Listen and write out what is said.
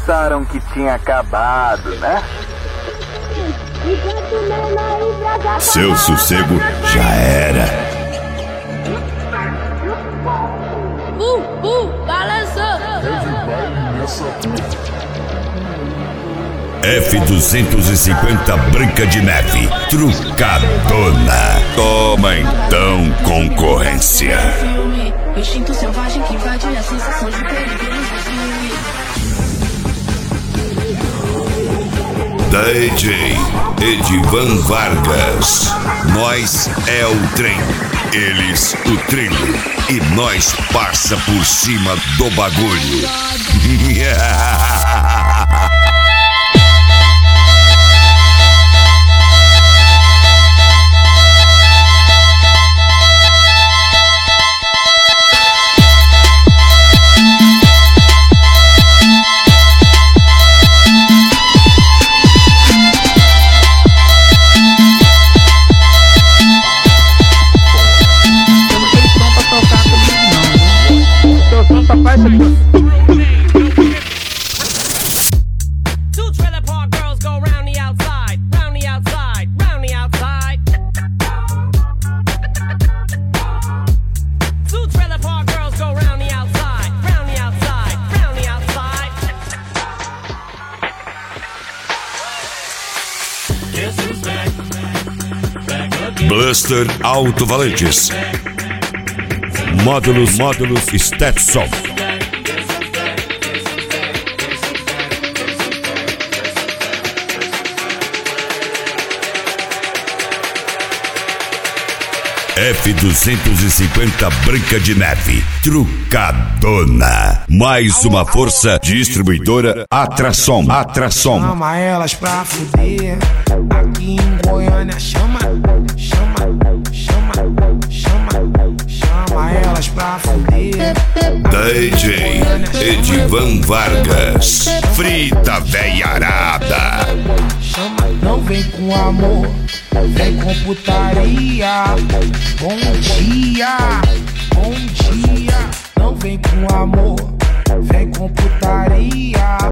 pensaram que tinha acabado, né? Seu sossego já era. Balançou. F-250 Branca de Neve, trucadona. Toma então, concorrência. O instinto selvagem que invade a sensação de perigo. DJ Edivan Vargas. Nós é o trem, eles o trilho, e nós passa por cima do bagulho. Two trailer park girls go round the outside, round the outside, round the outside. Two trailer park girls go round the outside, round the outside, round the outside. Guess who's back? Back again. Blaster Alto-Valantes. Módulos Stetson. F-250 Branca de Neve, trucadona. Mais uma força distribuidora Atrasom. Chama elas pra fuder. Aqui em Goiânia chama elas pra fuder. DJ Edivan Vargas, frita veiarada. Chama, não vem com amor, vem com putaria. Bom dia, não vem com amor, vem com putaria.